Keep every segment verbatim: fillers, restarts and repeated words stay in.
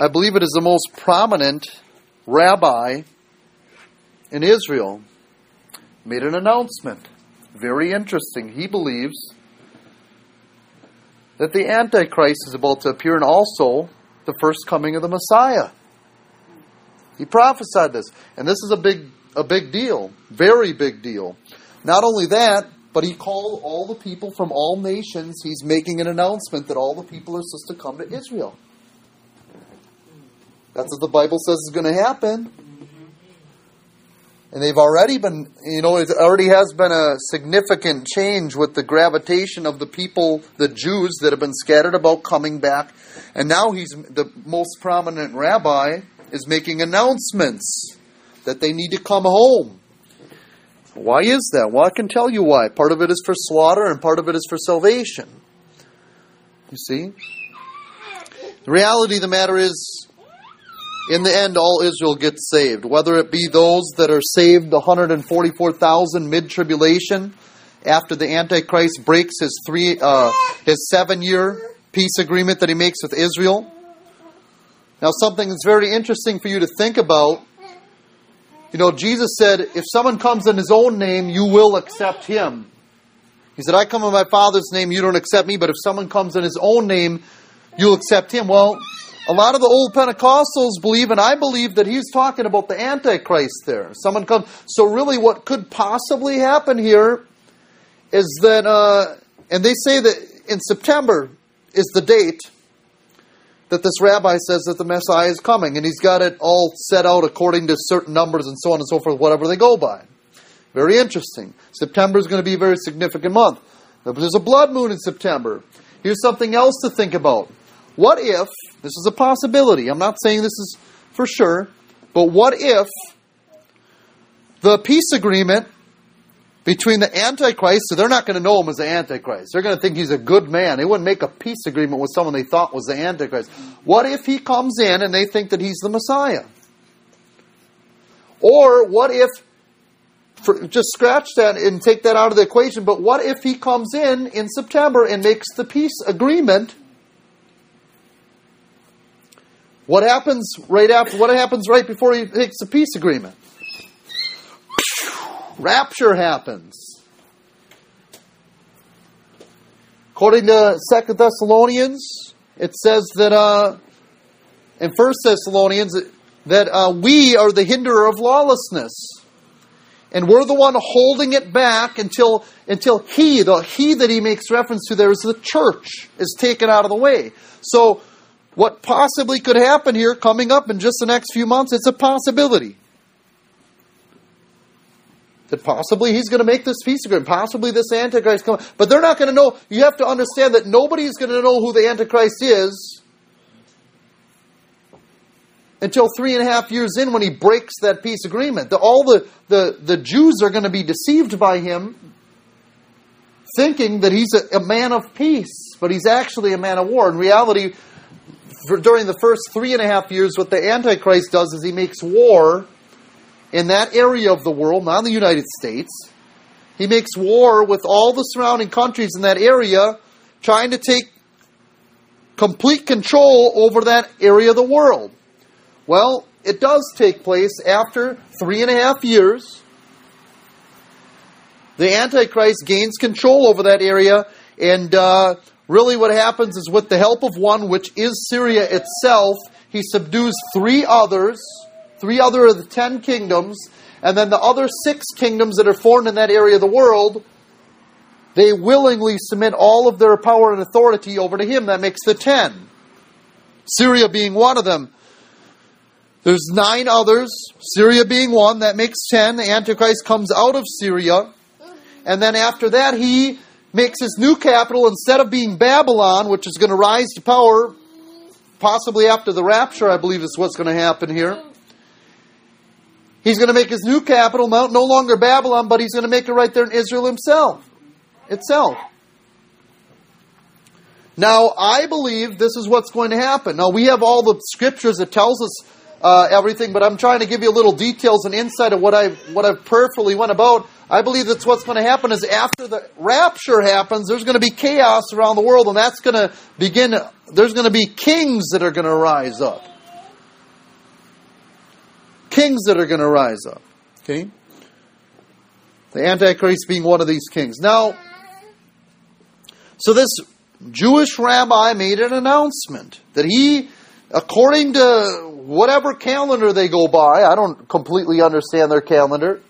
I believe it is the most prominent rabbi in Israel, made an announcement. Very interesting. He believes that the Antichrist is about to appear and also the first coming of the Messiah. He prophesied this. And this is a big a big deal. Very big deal. Not only that, but he called all the people from all nations. He's making an announcement that all the people are supposed to come to Israel. That's what the Bible says is going to happen. And they've already been, you know, it already has been a significant change with the gravitation of the people, the Jews that have been scattered about coming back. And now he's, the most prominent rabbi, is making announcements that they need to come home. Why is that? Well, I can tell you why. Part of it is for slaughter and part of it is for salvation. You see? The reality of the matter is, in the end, all Israel gets saved. Whether it be those that are saved, one hundred forty-four thousand mid-tribulation, after the Antichrist breaks his three, uh, his seven-year peace agreement that he makes with Israel. Now, something that's very interesting for you to think about. You know, Jesus said, if someone comes in his own name, you will accept him. He said, I come in my Father's name, you don't accept me, but if someone comes in his own name, you'll accept him. Well, a lot of the old Pentecostals believe, and I believe, that he's talking about the Antichrist there. Someone comes. So really what could possibly happen here is that, uh, and they say that in September is the date that this rabbi says that the Messiah is coming. And he's got it all set out according to certain numbers and so on and so forth, whatever they go by. Very interesting. September is going to be a very significant month. There's a blood moon in September. Here's something else to think about. What if, this is a possibility, I'm not saying this is for sure, but what if the peace agreement between the Antichrist, so they're not going to know him as the Antichrist. They're going to think he's a good man. They wouldn't make a peace agreement with someone they thought was the Antichrist. What if he comes in and they think that he's the Messiah? Or what if, for, just scratch that and take that out of the equation, but what if he comes in in September and makes the peace agreement? What happens right after? What happens right before he makes the peace agreement? Rapture happens. According to Second Thessalonians, it says that uh, in First Thessalonians that uh, we are the hinderer of lawlessness, and we're the one holding it back until until he, the he that he makes reference to there is the church, is taken out of the way. So, what possibly could happen here coming up in just the next few months, it's a possibility. That possibly he's going to make this peace agreement. Possibly this Antichrist comes. But they're not going to know. You have to understand that nobody's going to know who the Antichrist is until three and a half years in when he breaks that peace agreement. The, all the, the, the Jews are going to be deceived by him, thinking that he's a, a man of peace. But he's actually a man of war. In reality, for, during the first three and a half years, what the Antichrist does is he makes war in that area of the world, not in the United States. He makes war with all the surrounding countries in that area, trying to take complete control over that area of the world. Well, it does take place after three and a half years. The Antichrist gains control over that area, and uh, really what happens is with the help of one, which is Syria itself, he subdues three others, Three other of the ten kingdoms, and then the other six kingdoms that are formed in that area of the world, they willingly submit all of their power and authority over to him. That makes the ten. Syria being one of them. There's nine others, Syria being one, that makes ten. The Antichrist comes out of Syria, and then after that he makes his new capital, instead of being Babylon, which is going to rise to power, possibly after the rapture, I believe is what's going to happen here. He's going to make his new capital no longer Babylon, but he's going to make it right there in Israel himself, itself. Now, I believe this is what's going to happen. Now, we have all the scriptures that tells us uh, everything, but I'm trying to give you little details and insight of what I've what I've prayerfully went about. I believe that's what's going to happen is after the rapture happens, there's going to be chaos around the world, and that's going to begin. There's going to be kings that are going to rise up. kings that are going to rise up. Okay? The Antichrist being one of these kings. Now, so this Jewish rabbi made an announcement that he, according to whatever calendar they go by, I don't completely understand their calendar,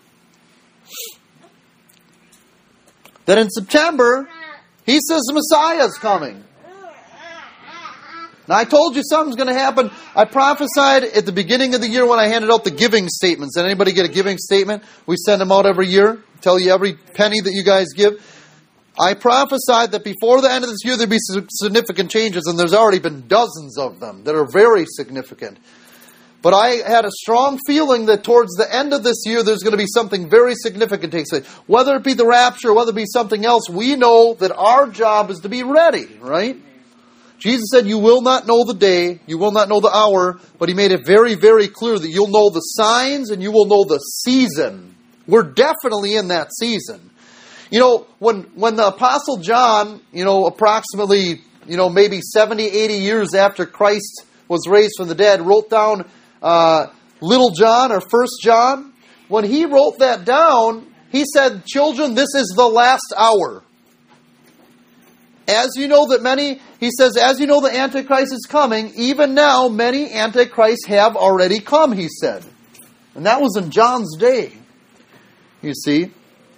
that in September, he says the Messiah is coming. Now, I told you something's going to happen. I prophesied at the beginning of the year when I handed out the giving statements. Did anybody get a giving statement? We send them out every year. Tell you every penny that you guys give. I prophesied that before the end of this year there'd be significant changes, and there's already been dozens of them that are very significant. But I had a strong feeling that towards the end of this year there's going to be something very significant take place. Whether it be the rapture, whether it be something else, we know that our job is to be ready, right? Jesus said, you will not know the day, you will not know the hour, but he made it very, very clear that you'll know the signs and you will know the season. We're definitely in that season. You know, when when the Apostle John, you know, approximately, you know, maybe seventy, eighty years after Christ was raised from the dead, wrote down uh, Little John or First John, when he wrote that down, he said, children, this is the last hour. As you know that many, he says, as you know the Antichrist is coming, even now many Antichrists have already come, he said. And that was in John's day, you see.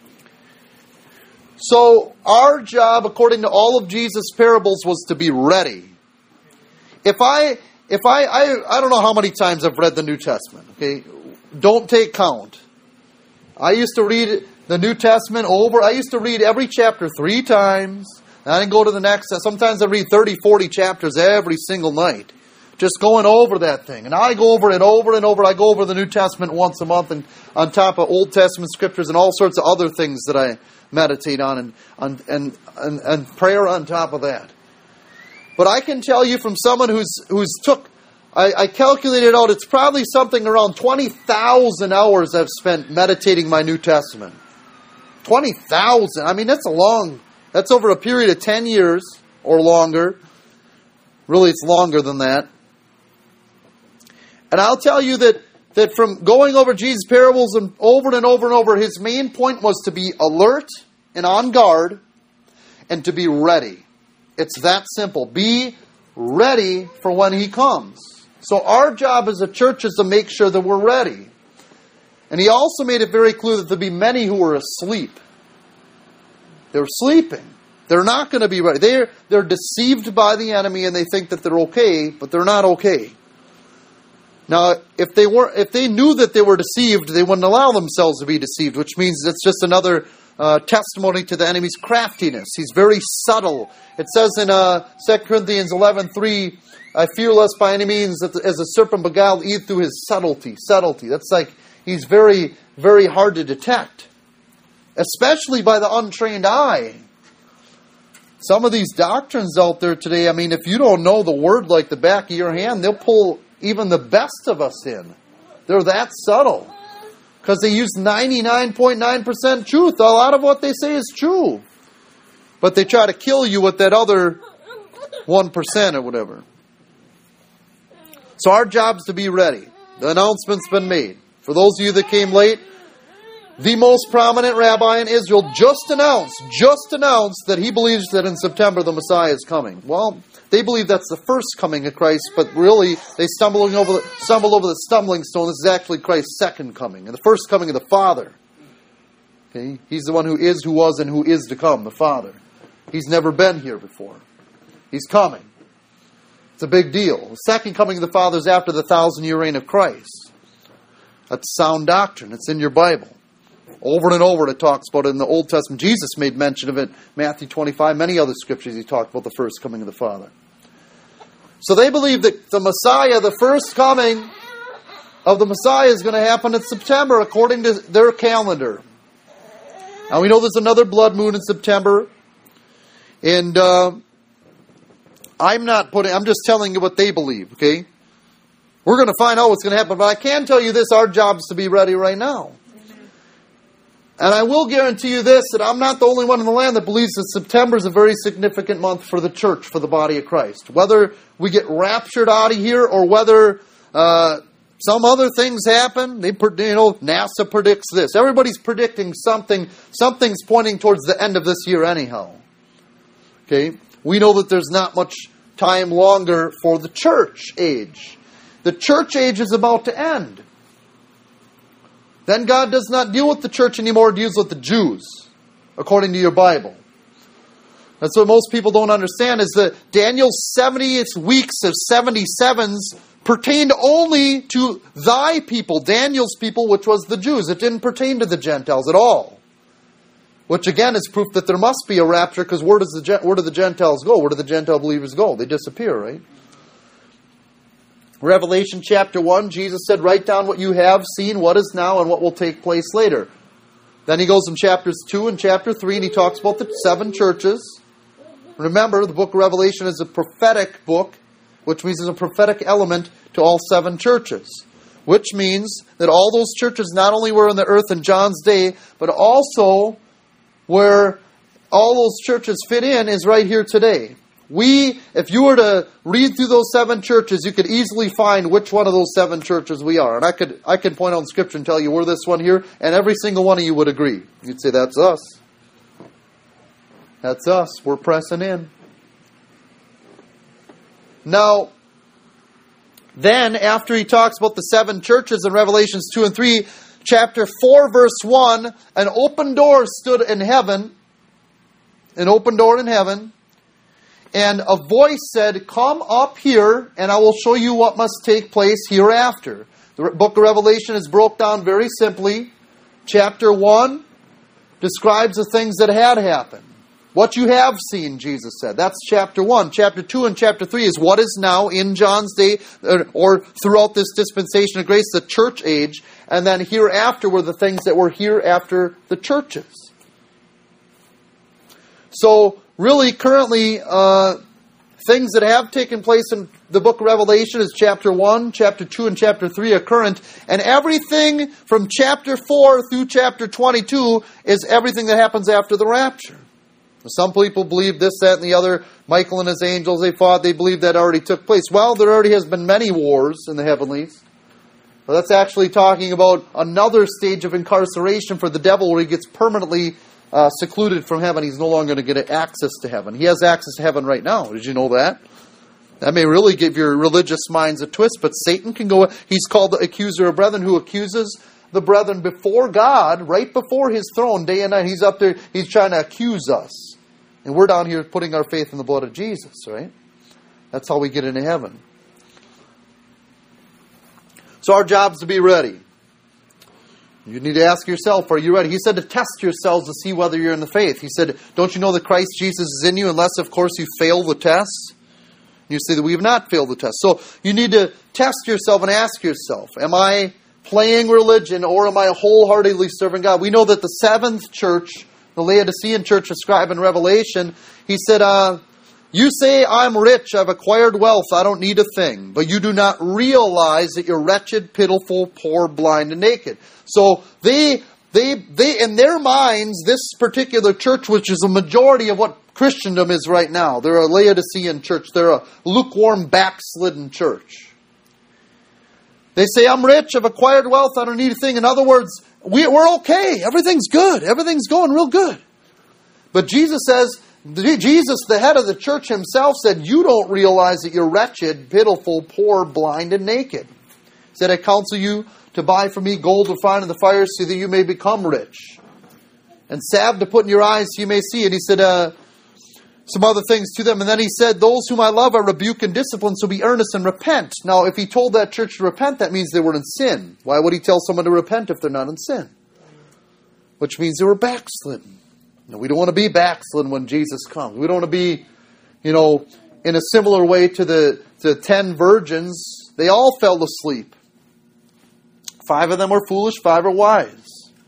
So our job, according to all of Jesus' parables, was to be ready. If I, if I, I, I don't know how many times I've read the New Testament, okay? Don't take count. I used to read the New Testament over, I used to read every chapter three times. And I didn't go to the next. Sometimes I read thirty, forty chapters every single night. Just going over that thing. And I go over it over and over. I go over the New Testament once a month, and on top of Old Testament scriptures and all sorts of other things that I meditate on, and and and, and, and prayer on top of that. But I can tell you from someone who's who's took, I, I calculated out, it's probably something around twenty thousand hours I've spent meditating my New Testament. twenty thousand. I mean, that's a long... That's over a period of ten years or longer. Really, it's longer than that. And I'll tell you that, that from going over Jesus' parables and over and over and over, his main point was to be alert and on guard and to be ready. It's that simple. Be ready for when he comes. So our job as a church is to make sure that we're ready. And he also made it very clear that there'll be many who are asleep. They're sleeping. They're not going to be ready. They're, they're deceived by the enemy and they think that they're okay, but they're not okay. Now, if they were, if they knew that they were deceived, they wouldn't allow themselves to be deceived, which means it's just another uh, testimony to the enemy's craftiness. He's very subtle. It says in uh, Second Corinthians eleven three, I fear lest by any means that as a serpent beguiled Eve through his subtlety. Subtlety. That's like he's very, very hard to detect. Especially by the untrained eye. Some of these doctrines out there today, I mean, if you don't know the word like the back of your hand, they'll pull even the best of us in. They're that subtle. Because they use ninety-nine point nine percent truth. A lot of what they say is true. But they try to kill you with that other one percent or whatever. So our job is to be ready. The announcement's been made. For those of you that came late, the most prominent rabbi in Israel just announced, just announced that he believes that in September the Messiah is coming. Well, they believe that's the first coming of Christ, but really they stumbling over the, stumble over the stumbling stone. This is actually Christ's second coming, and the first coming of the Father. Okay? He's the one who is, who was, and who is to come, the Father. He's never been here before. He's coming. It's a big deal. The second coming of the Father is after the thousand-year reign of Christ. That's sound doctrine. It's in your Bible. Over and over it talks about it in the Old Testament. Jesus made mention of it. Matthew twenty-five, many other scriptures he talked about the first coming of the Father. So they believe that the Messiah, the first coming of the Messiah is going to happen in September according to their calendar. Now we know there's another blood moon in September. And uh, I'm not putting, I'm just telling you what they believe, okay? We're going to find out what's going to happen. But I can tell you this, our job is to be ready right now. And I will guarantee you this, that I'm not the only one in the land that believes that September is a very significant month for the church, for the body of Christ. Whether we get raptured out of here or whether uh, Some other things happen. They, you know, NASA predicts this. Everybody's predicting something. Something's pointing towards the end of this year anyhow. Okay? We know that there's not much time longer for the church age. The church age is about to end. Then God does not deal with the church anymore, he deals with the Jews, according to your Bible. That's what most people don't understand, is that Daniel's seventy weeks of seventy-sevens pertained only to thy people, Daniel's people, which was the Jews. It didn't pertain to the Gentiles at all. Which again is proof that there must be a rapture, because where does the where do the Gentiles go? Where do the Gentile believers go? They disappear, right? Revelation chapter one, Jesus said, write down what you have seen, what is now, and what will take place later. Then he goes in chapters two and chapter three, and he talks about the seven churches. Remember, the book of Revelation is a prophetic book, which means there's a prophetic element to all seven churches. Which means that all those churches not only were on the earth in John's day, but also where all those churches fit in is right here today. We, if you were to read through those seven churches, you could easily find which one of those seven churches we are. And I could I could point out in Scripture and tell you we're this one here, and every single one of you would agree. You'd say, that's us. That's us. We're pressing in. Now, then, after he talks about the seven churches in Revelations two and three, chapter four, verse one, an open door stood in heaven, an open door in heaven, and a voice said, come up here, and I will show you what must take place hereafter. The book of Revelation is broke down very simply. Chapter one describes the things that had happened. What you have seen, Jesus said. That's chapter one. Chapter two and chapter three is what is now in John's day, or throughout this dispensation of grace, the church age. And then hereafter were the things that were here after the churches. So, really, currently, uh, things that have taken place in the book of Revelation is chapter one, chapter two, and chapter three are current. And everything from chapter four through chapter twenty-two is everything that happens after the rapture. Some people believe this, that, and the other. Michael and his angels, they fought, they believe that already took place. Well, there already has been many wars in the heavenlies. But that's actually talking about another stage of incarceration for the devil where he gets permanently uh, secluded from heaven. He's no longer going to get access to heaven. He has access to heaven right now. Did you know that? That may really give your religious minds a twist, but Satan can go... He's called the accuser of brethren, who accuses the brethren before God, right before his throne, day and night. He's up there, he's trying to accuse us. And we're down here putting our faith in the blood of Jesus, right? That's how we get into heaven. So our job is to be ready. You need to ask yourself, are you ready? He said to test yourselves to see whether you're in the faith. He said, don't you know that Christ Jesus is in you, unless, of course, you fail the test? You say that we have not failed the test. So you need to test yourself and ask yourself, am I playing religion, or am I wholeheartedly serving God? We know that the seventh church, the Laodicean church described in Revelation, he said, uh, you say, I'm rich, I've acquired wealth, I don't need a thing. But you do not realize that you're wretched, pitiful, poor, blind, and naked. So they, they, they, in their minds, this particular church, which is a majority of what Christendom is right now, they're a Laodicean church, they're a lukewarm, backslidden church. They say, I'm rich, I've acquired wealth, I don't need a thing. In other words, we, we're okay. Everything's good. Everything's going real good. But Jesus says, Jesus, the head of the church himself, said, you don't realize that you're wretched, pitiful, poor, blind, and naked. He said, I counsel you to buy from me gold refined in the fire so that you may become rich. And salve to put in your eyes so you may see. And he said, uh, some other things to them. And then he said, those whom I love I rebuke and discipline, so be earnest and repent. Now, if he told that church to repent, that means they were in sin. Why would he tell someone to repent if they're not in sin? Which means they were backslidden. Now, we don't want to be backslidden when Jesus comes. We don't want to be, you know, in a similar way to the, to the ten virgins. They all fell asleep. Five of them were foolish, five are wise.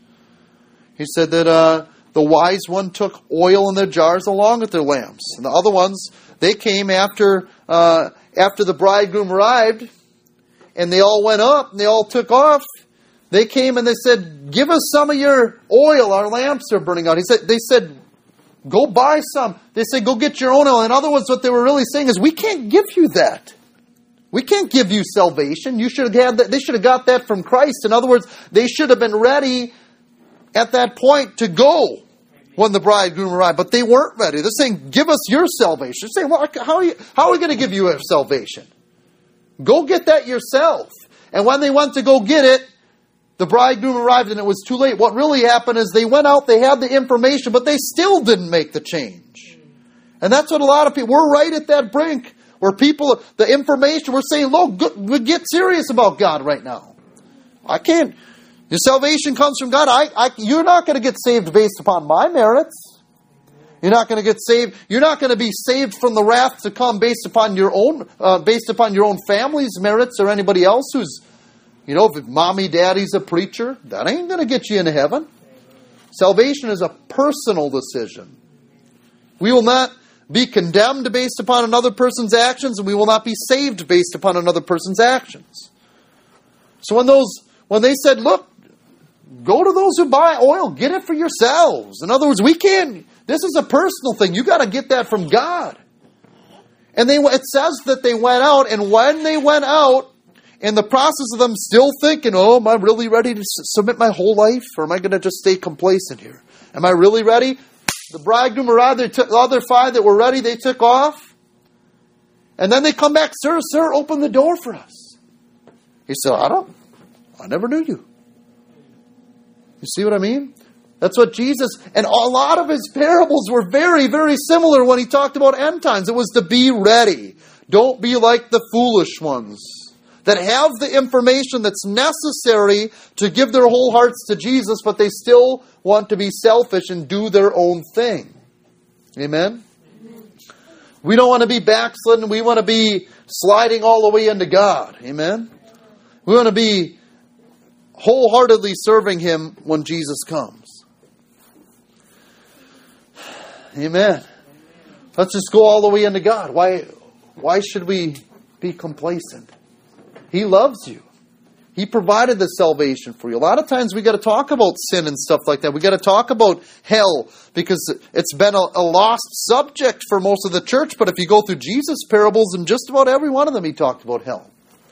He said that... Uh, The wise one took oil in their jars along with their lamps. And the other ones, they came after uh, after the bridegroom arrived, and they all went up, and they all took off. They came and they said, give us some of your oil, our lamps are burning out. He said, they said, go buy some. They said, go get your own oil. In other words, what they were really saying is, we can't give you that. We can't give you salvation. You should have had that. They should have got that from Christ. In other words, they should have been ready at that point to go when the bridegroom arrived. But they weren't ready. They're saying, give us your salvation. They're saying, well, how are, you, how are we going to give you a salvation? Go get that yourself. And when they went to go get it, the bridegroom arrived and it was too late. What really happened is they went out, they had the information, but they still didn't make the change. And that's what a lot of people, we're right at that brink where people, the information, we're saying, look, we get serious about God right now. I can't, your salvation comes from God. I, I, you're not going to get saved based upon my merits. You're not going to get saved. You're not going to be saved from the wrath to come based upon your own, uh, based upon your own family's merits or anybody else who's, you know, if mommy, daddy's a preacher, that ain't going to get you into heaven. Salvation is a personal decision. We will not be condemned based upon another person's actions, and we will not be saved based upon another person's actions. So when those, when they said, look, go to those who buy oil, get it for yourselves. In other words, we can't, this is a personal thing. You got to get that from God. And they, it says that they went out, and when they went out, in the process of them still thinking, oh, am I really ready to submit my whole life? Or am I going to just stay complacent here? Am I really ready? The bridegroom arrived, they took, the other five that were ready, they took off. And then they come back, sir, sir, open the door for us. He said, I don't, I never knew you. You see what I mean? That's what Jesus, and a lot of his parables were very, very similar when he talked about end times. It was to be ready. Don't be like the foolish ones that have the information that's necessary to give their whole hearts to Jesus, but they still want to be selfish and do their own thing. Amen? We don't want to be backslidden. We want to be sliding all the way into God. Amen? We want to be wholeheartedly serving Him when Jesus comes. Amen. Let's just go all the way into God. Why, why should we be complacent? He loves you. He provided the salvation for you. A lot of times we got to talk about sin and stuff like that. We got to talk about hell because it's been a, a lost subject for most of the church. But if you go through Jesus' parables, in just about every one of them, he talked about hell.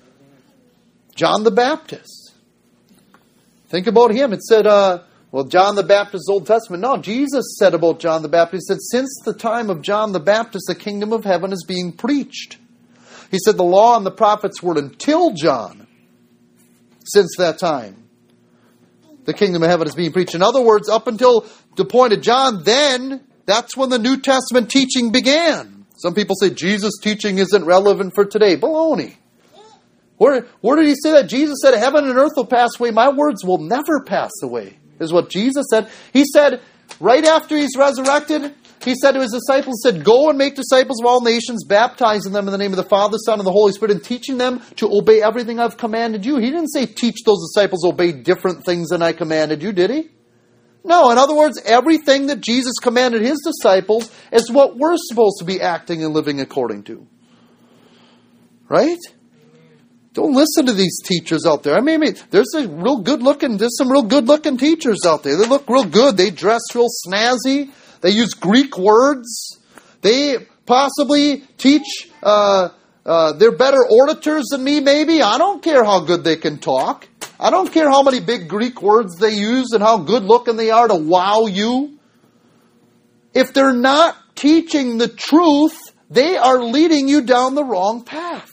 John the Baptist. Think about him. It said, uh, well, John the Baptist, Old Testament. No, Jesus said about John the Baptist, he said, since the time of John the Baptist, the kingdom of heaven is being preached. He said the law and the prophets were until John. Since that time, the kingdom of heaven is being preached. In other words, up until the point of John, then, that's when the New Testament teaching began. Some people say Jesus' teaching isn't relevant for today. Baloney. Where, where did he say that? Jesus said, heaven and earth will pass away. My words will never pass away, is what Jesus said. He said, right after he's resurrected, he said to his disciples, said, go and make disciples of all nations, baptizing them in the name of the Father, Son, and the Holy Spirit, and teaching them to obey everything I've commanded you. He didn't say teach those disciples obey different things than I commanded you, did he? No, in other words, everything that Jesus commanded his disciples is what we're supposed to be acting and living according to. Right? Don't listen to these teachers out there. I mean, there's a real good looking, there's some real good looking teachers out there. They look real good. They dress real snazzy. They use Greek words. They possibly teach, uh, uh, they're better orators than me, maybe. I don't care how good they can talk. I don't care how many big Greek words they use and how good looking they are to wow you. If they're not teaching the truth, they are leading you down the wrong path.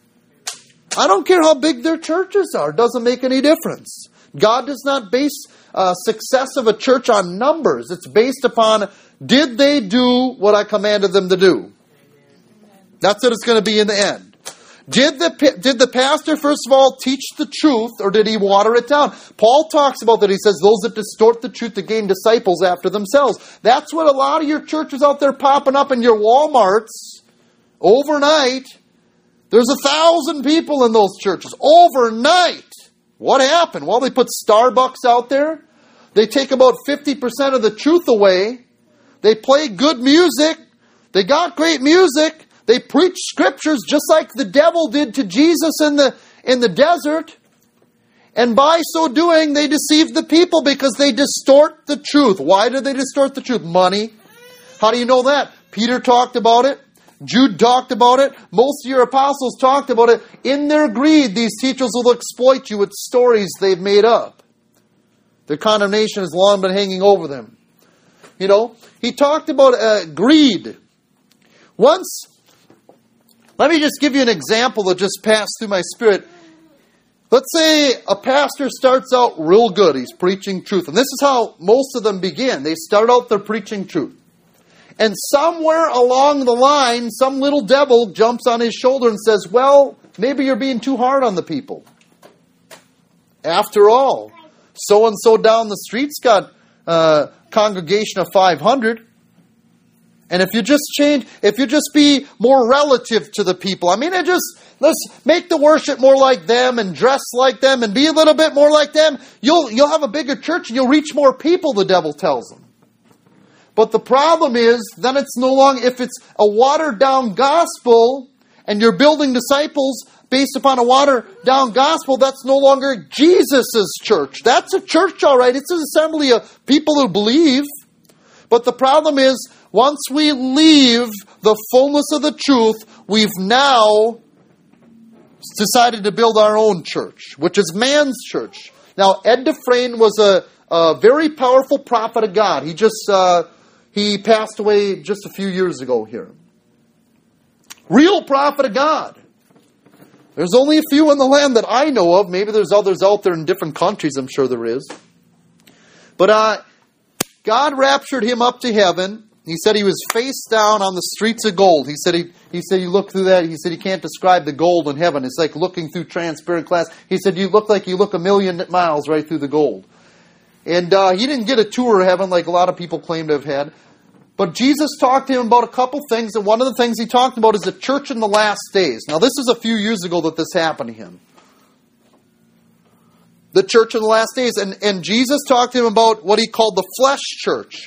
I don't care how big their churches are. It doesn't make any difference. God does not base uh, success of a church on numbers. It's based upon, did they do what I commanded them to do? That's what it's going to be in the end. Did the, did the pastor, first of all, teach the truth, or did he water it down? Paul talks about that. He says, those that distort the truth to gain disciples after themselves. That's what a lot of your churches out there popping up in your Walmarts overnight. There's a thousand people in those churches overnight. What happened? Well, they put Starbucks out there. They take about fifty percent of the truth away. They play good music. They got great music. They preach scriptures just like the devil did to Jesus in the, in the desert. And by so doing, they deceive the people because they distort the truth. Why do they distort the truth? Money. How do you know that? Peter talked about it. Jude talked about it. Most of your apostles talked about it. In their greed, these teachers will exploit you with stories they've made up. Their condemnation has long been hanging over them. You know, he talked about uh, greed. Once, let me just give you an example that just passed through my spirit. Let's say a pastor starts out real good. He's preaching truth. And this is how most of them begin. They start out their preaching truth. And somewhere along the line, some little devil jumps on his shoulder and says, well, maybe you're being too hard on the people. After all, so-and-so down the street's got a congregation of five hundred. And if you just change, if you just be more relative to the people, I mean, it just, let's make the worship more like them and dress like them and be a little bit more like them. You'll, you'll have a bigger church and you'll reach more people, the devil tells them. But the problem is, then it's no longer, if it's a watered down gospel and you're building disciples based upon a watered down gospel, that's no longer Jesus' church. That's a church, all right. It's an assembly of people who believe. But the problem is, once we leave the fullness of the truth, we've now decided to build our own church, which is man's church. Now, Ed Dufresne was a, a very powerful prophet of God. He just uh, he passed away just a few years ago here. Real prophet of God. There's only a few in the land that I know of. Maybe there's others out there in different countries. I'm sure there is. But uh, God raptured him up to heaven. He said he was face down on the streets of gold. He said he, he said he looked through that. He said he can't describe the gold in heaven. It's like looking through transparent glass. He said you look like you look a million miles right through the gold. And uh, he didn't get a tour of heaven like a lot of people claim to have had. But Jesus talked to him about a couple things, and one of the things he talked about is the church in the last days. Now, this is a few years ago that this happened to him. The church in the last days. And, and Jesus talked to him about what he called the flesh church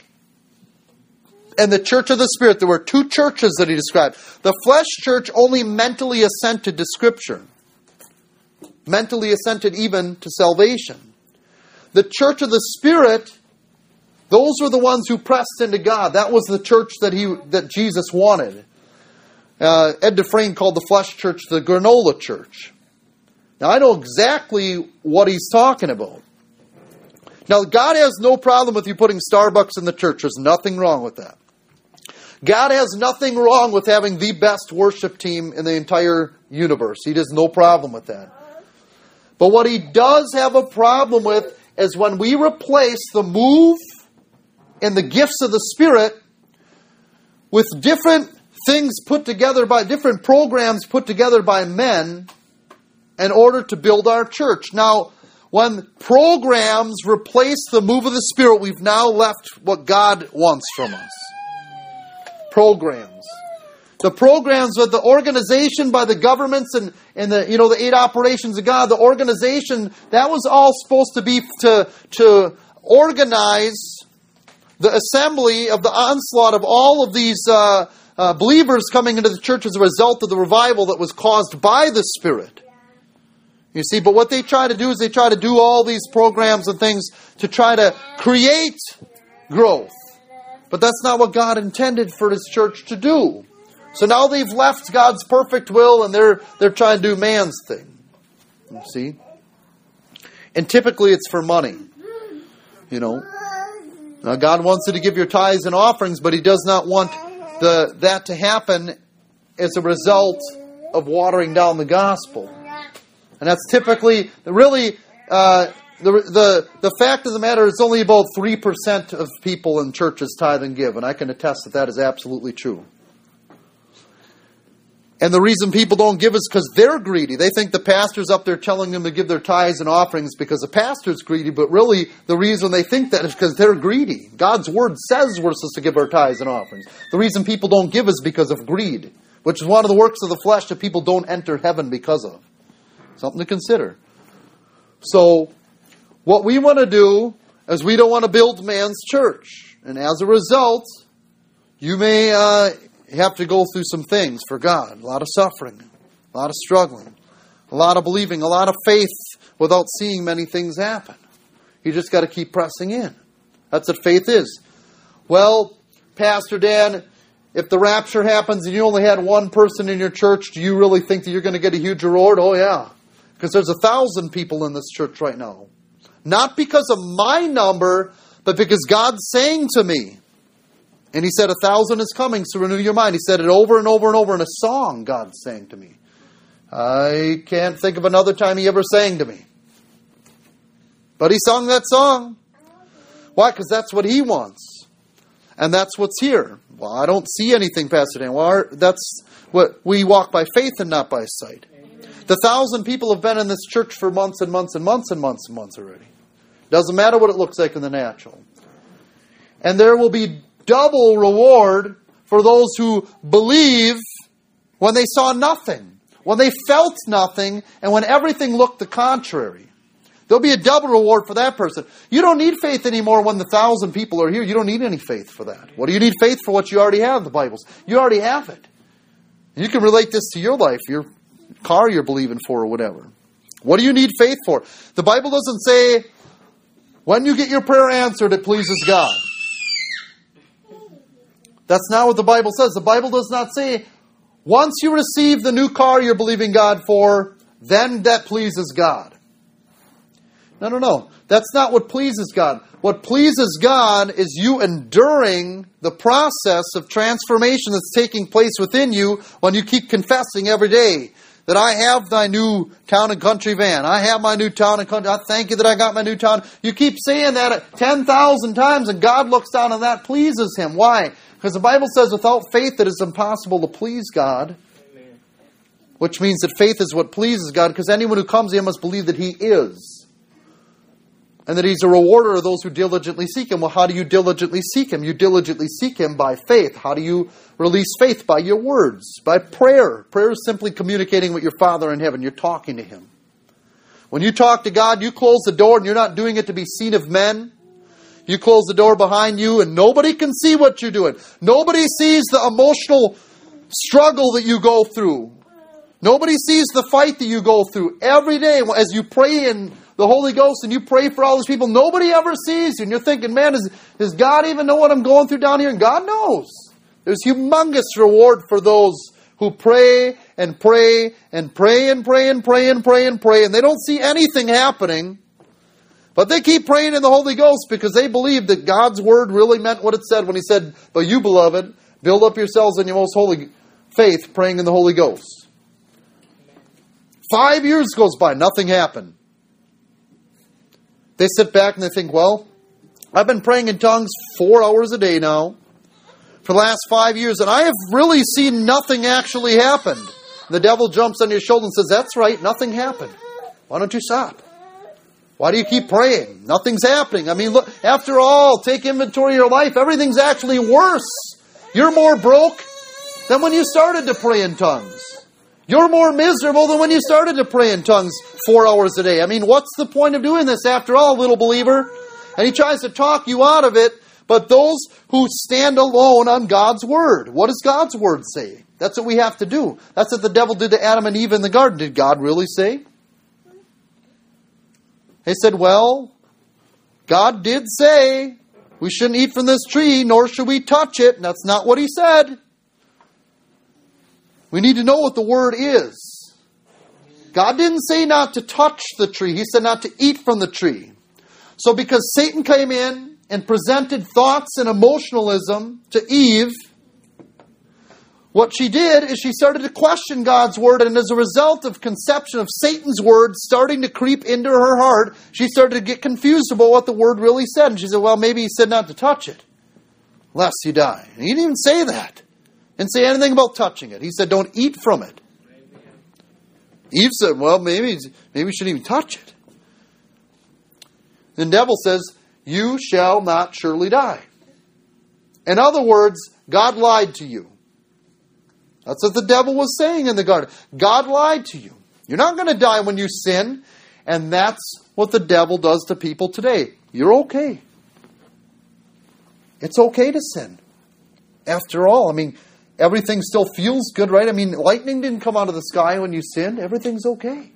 and the church of the Spirit. There were two churches that he described. The flesh church only mentally assented to Scripture. Mentally assented even to salvation. The church of the Spirit, those were the ones who pressed into God. That was the church that he that Jesus wanted. Uh, Ed Dufresne called the flesh church the granola church. Now, I know exactly what he's talking about. Now, God has no problem with you putting Starbucks in the church. There's nothing wrong with that. God has nothing wrong with having the best worship team in the entire universe. He has no problem with that. But what he does have a problem with is when we replace the move and the gifts of the Spirit with different things put together by, different programs put together by men in order to build our church. Now, when programs replace the move of the Spirit, we've now left what God wants from us. Programs. The programs with the organization by the governments and, and the, you know, the eight operations of God, the organization, that was all supposed to be to, to organize the assembly of the onslaught of all of these uh, uh, believers coming into the church as a result of the revival that was caused by the Spirit. You see, but what they try to do is they try to do all these programs and things to try to create growth. But that's not what God intended for His church to do. So now they've left God's perfect will and they're they're trying to do man's thing. You see? And typically it's for money. You know? Now God wants you to give your tithes and offerings, but He does not want the that to happen as a result of watering down the gospel. And that's typically, really, uh, the, the the fact of the matter is only about three percent of people in churches tithe and give. And I can attest that that is absolutely true. And the reason people don't give is because they're greedy. They think the pastor's up there telling them to give their tithes and offerings because the pastor's greedy. But really, the reason they think that is because they're greedy. God's Word says we're supposed to give our tithes and offerings. The reason people don't give is because of greed, which is one of the works of the flesh that people don't enter heaven because of. Something to consider. So, what we want to do is we don't want to build man's church. And as a result, you may uh, have to go through some things for God. A lot of suffering, a lot of struggling, a lot of believing, a lot of faith without seeing many things happen. You just got to keep pressing in. That's what faith is. Well, Pastor Dan, If the rapture happens and you only had one person in your church, do you really think that you're going to get a huge reward? Oh, yeah. Because there's a thousand people in this church right now. Not because of my number, but because God's saying to me. And He said, a thousand is coming, so renew your mind. He said it over and over and over in a song, God's saying to me. I can't think of another time He ever sang to me. But He sung that song. Why? Because that's what He wants. And that's what's here. Well, I don't see anything, Pastor Dan. Well, our, that's what we walk by faith and not by sight. Amen. The thousand people have been in this church for months and months and months and months and months already. Doesn't matter what it looks like in the natural. And there will be double reward for those who believe when they saw nothing, when they felt nothing, and when everything looked the contrary. There'll be a double reward for that person. You don't need faith anymore when the thousand people are here. You don't need any faith for that. What do you need faith for? What you already have, the Bible says. You already have it. You can relate this to your life, your car you're believing for or whatever. What do you need faith for? The Bible doesn't say, when you get your prayer answered, it pleases God. That's not what the Bible says. The Bible does not say, once you receive the new car you're believing God for, then that pleases God. No, no, no. That's not what pleases God. What pleases God is you enduring the process of transformation that's taking place within you when you keep confessing every day that I have thy new town and country van. I have my new town and country. I thank you that I got my new town. You keep saying that ten thousand times and God looks down and that pleases Him. Why? Because the Bible says without faith it is impossible to please God. Amen. Which means that faith is what pleases God, because anyone who comes to Him must believe that He is. And that He's a rewarder of those who diligently seek Him. Well, how do you diligently seek Him? You diligently seek Him by faith. How do you release faith? By your words. By prayer. Prayer is simply communicating with your Father in heaven. You're talking to Him. When you talk to God, you close the door and you're not doing it to be seen of men. You close the door behind you and nobody can see what you're doing. Nobody sees the emotional struggle that you go through. Nobody sees the fight that you go through. Every day as you pray in the Holy Ghost and you pray for all these people, nobody ever sees you. And you're thinking, man, does, does God even know what I'm going through down here? And God knows. There's humongous reward for those who pray and pray and pray and pray and pray and pray and pray. And they don't see anything happening. But they keep praying in the Holy Ghost because they believe that God's Word really meant what it said when He said, but you, beloved, build up yourselves in your most holy faith, praying in the Holy Ghost. Five years goes by, nothing happened. They sit back and they think, well, I've been praying in tongues four hours a day now for the last five years, and I have really seen nothing actually happen. The devil jumps on your shoulder and says, that's right, nothing happened. Why don't you stop? Why do you keep praying? Nothing's happening. I mean, look, after all, take inventory of your life. Everything's actually worse. You're more broke than when you started to pray in tongues. You're more miserable than when you started to pray in tongues four hours a day. I mean, what's the point of doing this after all, little believer? And he tries to talk you out of it, but those who stand alone on God's Word. What does God's Word say? That's what we have to do. That's what the devil did to Adam and Eve in the garden. Did God really say? They said, well, God did say we shouldn't eat from this tree, nor should we touch it. And that's not what He said. We need to know what the Word is. God didn't say not to touch the tree. He said not to eat from the tree. So because Satan came in and presented thoughts and emotionalism to Eve, what she did is she started to question God's Word, and as a result of conception of Satan's Word starting to creep into her heart, she started to get confused about what the Word really said. And she said, well, maybe He said not to touch it, lest you die. And He didn't even say that. Didn't say anything about touching it. He said, don't eat from it. Eve said, well, maybe, maybe we shouldn't even touch it. The devil says, you shall not surely die. In other words, God lied to you. That's what the devil was saying in the garden. God lied to you. You're not going to die when you sin. And that's what the devil does to people today. You're okay. It's okay to sin. After all, I mean, everything still feels good, right? I mean, lightning didn't come out of the sky when you sinned. Everything's okay.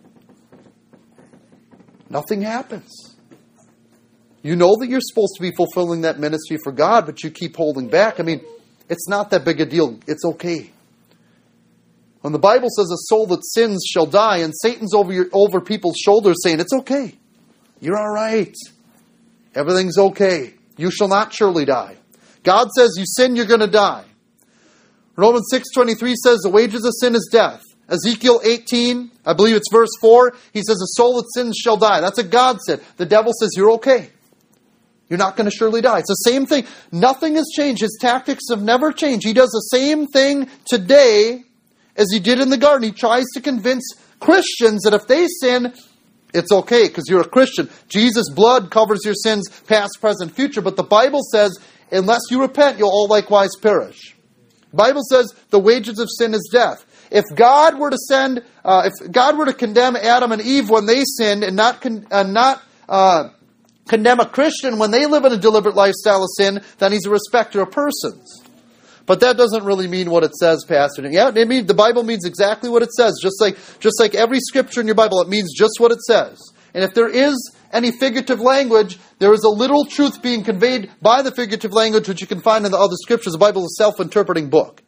Nothing happens. You know that you're supposed to be fulfilling that ministry for God, but you keep holding back. I mean, it's not that big a deal. It's okay. When the Bible says a soul that sins shall die, and Satan's over your, over people's shoulders saying, it's okay. You're all right. Everything's okay. You shall not surely die. God says you sin, you're going to die. Romans six twenty-three says the wages of sin is death. Ezekiel eighteen, I believe it's verse four, he says a soul that sins shall die. That's what God said. The devil says you're okay. You're not going to surely die. It's the same thing. Nothing has changed. His tactics have never changed. He does the same thing today as he did in the garden. He tries to convince Christians that if they sin, it's okay because you're a Christian. Jesus' blood covers your sins, past, present, future. But the Bible says, unless you repent, you'll all likewise perish. The Bible says the wages of sin is death. If God were to send, uh, if God were to condemn Adam and Eve when they sinned, and not con- uh, not uh, condemn a Christian when they live in a deliberate lifestyle of sin, then He's a respecter of persons. But that doesn't really mean what it says, Pastor. Yeah, it means the Bible means exactly what it says. Just like just like every scripture in your Bible, it means just what it says. And if there is any figurative language, there is a literal truth being conveyed by the figurative language, which you can find in the other scriptures. The Bible is a self-interpreting book.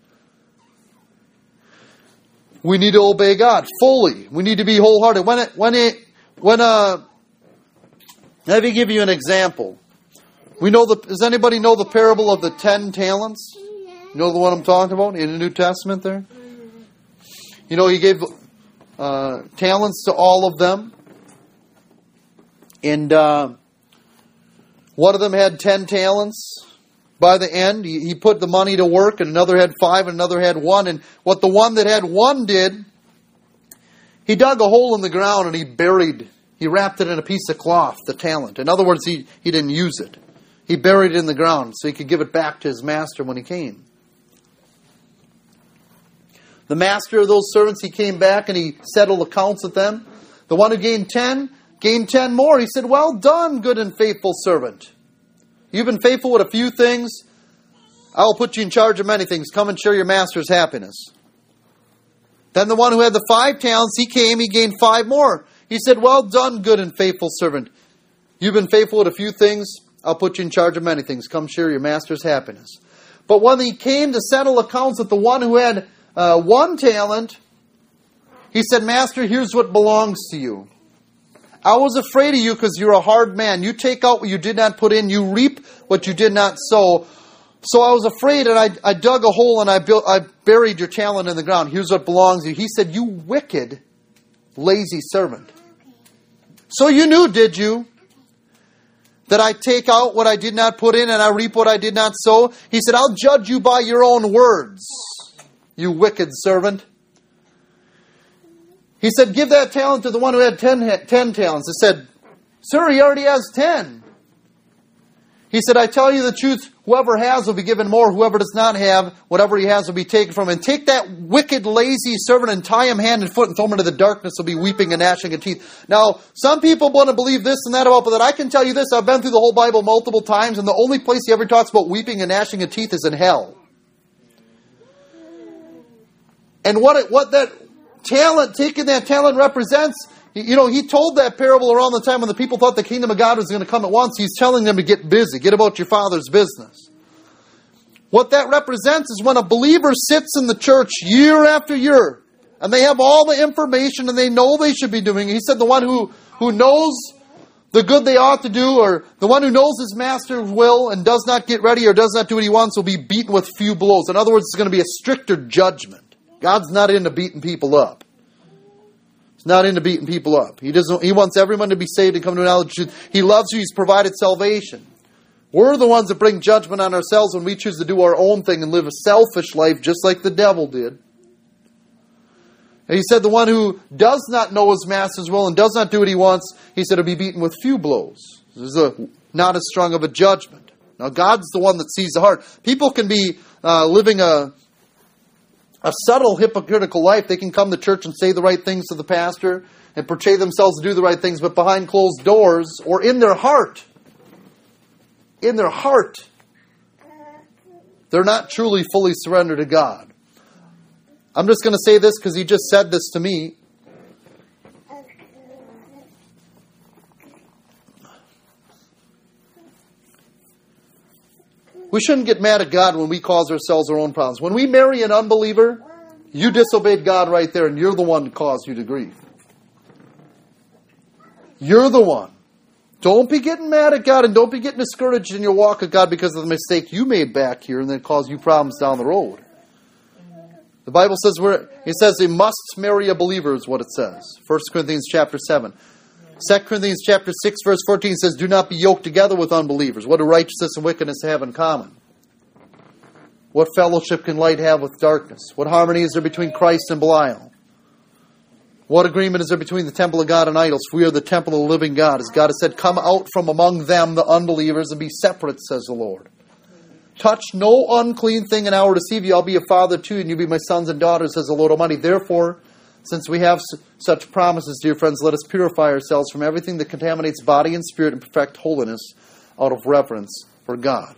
We need to obey God fully. We need to be wholehearted. When it, when it, when uh, let me give you an example. We know the. Does anybody know the parable of the ten talents? You know the one I'm talking about in the New Testament there? You know, He gave uh, talents to all of them. And uh, one of them had ten talents. By the end, he, he put the money to work, and another had five, and another had one. And what the one that had one did, he dug a hole in the ground and he buried, he wrapped it in a piece of cloth, the talent. In other words, he, he didn't use it. He buried it in the ground so he could give it back to his master when he came. The master of those servants, he came back and he settled accounts with them. The one who gained ten, gained ten more. He said, well done, good and faithful servant. You've been faithful with a few things. I will put you in charge of many things. Come and share your master's happiness. Then the one who had the five talents, he came, he gained five more. He said, well done, good and faithful servant. You've been faithful with a few things. I'll put you in charge of many things. Come share your master's happiness. But when he came to settle accounts with the one who had uh, one talent, he said, Master, here's what belongs to you. I was afraid of you because you're a hard man. You take out what you did not put in. You reap what you did not sow. So I was afraid, and I, I dug a hole, and I built, I buried your talent in the ground. Here's what belongs to you. He said, you wicked, lazy servant. So you knew, did you, that I take out what I did not put in, and I reap what I did not sow? He said, I'll judge you by your own words, you wicked servant. He said, give that talent to the one who had ten, ten talents. He said, sir, he already has ten. He said, I tell you the truth, whoever has will be given more. Whoever does not have, whatever he has will be taken from him. And take that wicked, lazy servant and tie him hand and foot and throw him into the darkness. He'll be weeping and gnashing of teeth. Now, some people want to believe this and that about, but I can tell you this. I've been through the whole Bible multiple times, and the only place he ever talks about weeping and gnashing of teeth is in hell. And what it, what that talent, taking that talent represents, you know, he told that parable around the time when the people thought the kingdom of God was going to come at once. He's telling them to get busy, get about your Father's business. What that represents is when a believer sits in the church year after year, and they have all the information and they know they should be doing. He said the one who, who knows the good they ought to do, or the one who knows his master's will and does not get ready or does not do what he wants, will be beaten with few blows. In other words, it's going to be a stricter judgment. God's not into beating people up. He's not into beating people up. He doesn't. He wants everyone to be saved and come to a knowledge of truth. He loves you. He's provided salvation. We're the ones that bring judgment on ourselves when we choose to do our own thing and live a selfish life just like the devil did. And he said the one who does not know his master's will and does not do what he wants, he said, will be beaten with few blows. This is a, not as strong of a judgment. Now, God's the one that sees the heart. People can be uh, living a... a subtle hypocritical life. They can come to church and say the right things to the pastor and portray themselves to do the right things, but behind closed doors or in their heart, in their heart, they're not truly fully surrendered to God. I'm just going to say this because he just said this to me. We shouldn't get mad at God when we cause ourselves our own problems. When we marry an unbeliever, you disobeyed God right there, and you're the one that caused you to grieve. You're the one. Don't be getting mad at God, and don't be getting discouraged in your walk with God because of the mistake you made back here and then caused you problems down the road. The Bible says we're, it says they must marry a believer is what it says. First Corinthians chapter seven. Second Corinthians chapter six verse fourteen says, do not be yoked together with unbelievers. What do righteousness and wickedness have in common? What fellowship can light have with darkness? What harmony is there between Christ and Belial? What agreement is there between the temple of God and idols? We are the temple of the living God. As God has said, come out from among them, the unbelievers, and be separate, says the Lord. Touch no unclean thing, and I will receive you. I'll be a father too, and you'll be my sons and daughters, says the Lord Almighty. Therefore, since we have such promises, dear friends, let us purify ourselves from everything that contaminates body and spirit and perfect holiness out of reverence for God.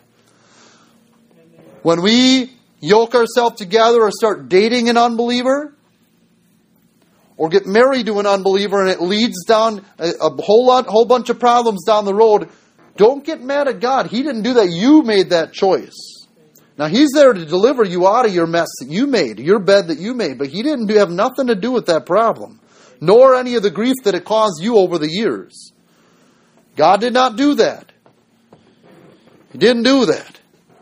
When we yoke ourselves together or start dating an unbeliever, or get married to an unbeliever and it leads down a, a whole lot, whole bunch of problems down the road, don't get mad at God. He didn't do that. You made that choice. Now, He's there to deliver you out of your mess that you made, your bed that you made, but He didn't do, have nothing to do with that problem, nor any of the grief that it caused you over the years. God did not do that. He didn't do that.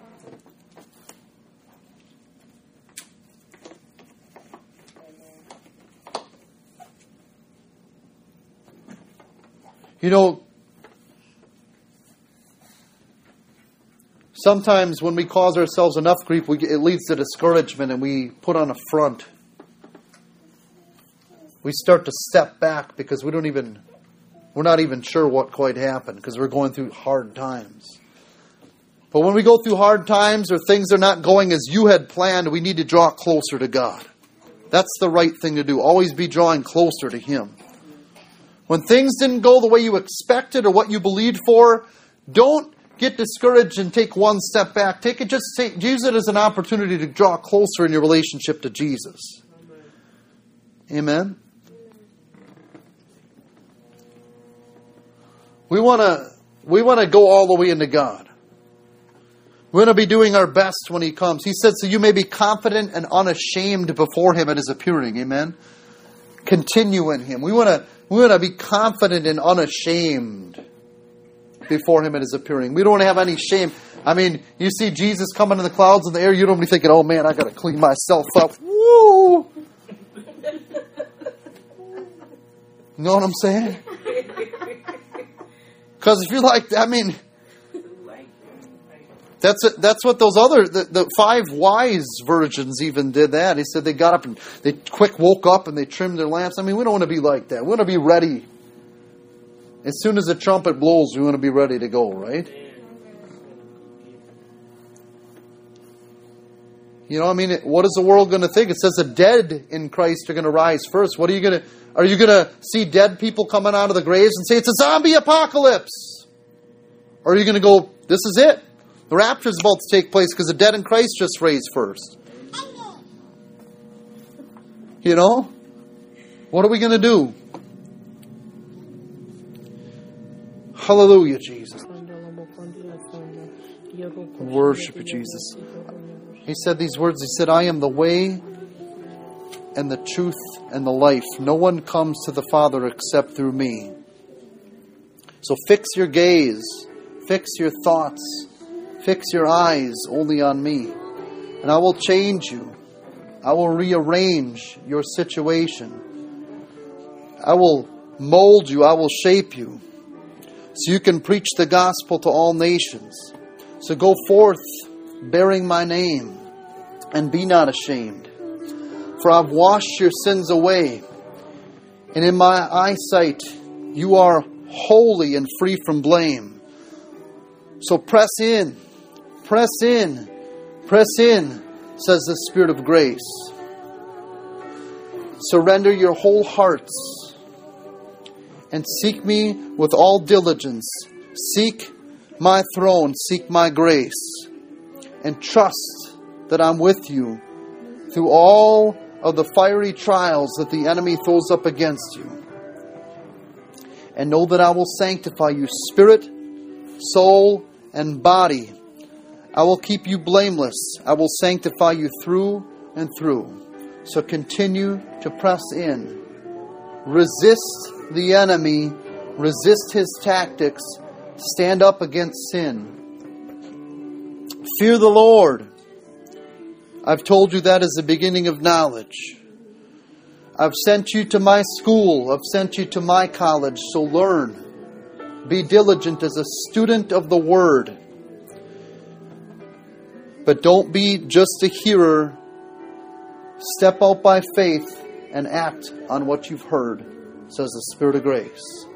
You know, sometimes when we cause ourselves enough grief, we, it leads to discouragement and we put on a front. We start to step back because we don't even, we're not even sure what quite happened because we're going through hard times. But when we go through hard times or things are not going as you had planned, we need to draw closer to God. That's the right thing to do. Always be drawing closer to Him. When things didn't go the way you expected or what you believed for, don't get discouraged and take one step back. Take it, just take, use it as an opportunity to draw closer in your relationship to Jesus. Amen. We want to we want to go all the way into God. We want to be doing our best when He comes. He said, so you may be confident and unashamed before Him at His appearing. Amen. Continue in Him. We want to we want to be confident and unashamed before Him at His appearing. We don't have any shame. I mean, you see Jesus coming in the clouds in the air, you don't be thinking, oh man, I got to clean myself up. Woo! You know what I'm saying? Because if you're like, I mean, that's it, that's what those other, the, the five wise virgins even did that. He said they got up and they quick woke up and they trimmed their lamps. I mean, we don't want to be like that. We want to be ready. As soon as the trumpet blows, we want to be ready to go, right? You know, I mean, what is the world going to think? It says the dead in Christ are going to rise first. What are you going to, are you going to see dead people coming out of the graves and say it's a zombie apocalypse? Or are you going to go, this is it? The rapture is about to take place because the dead in Christ just raised first. You know? What are we going to do? Hallelujah, Jesus. Worship you, Jesus. He said these words. He said, I am the way and the truth and the life. No one comes to the Father except through me. So fix your gaze. Fix your thoughts. Fix your eyes only on me. And I will change you. I will rearrange your situation. I will mold you. I will shape you. So you can preach the gospel to all nations. So go forth bearing my name and be not ashamed. For I've washed your sins away. And in my eyesight you are holy and free from blame. So press in. Press in, press in, says the Spirit of grace. Surrender your whole hearts and seek me with all diligence. Seek my throne, seek my grace, and trust that I'm with you through all of the fiery trials that the enemy throws up against you. And know that I will sanctify you, spirit, soul, and body, I will keep you blameless. I will sanctify you through and through. So continue to press in. Resist the enemy. Resist his tactics. Stand up against sin. Fear the Lord. I've told you that is the beginning of knowledge. I've sent you to my school. I've sent you to my college. So learn. Be diligent as a student of the Word. But don't be just a hearer. Step out by faith and act on what you've heard, says the Spirit of grace.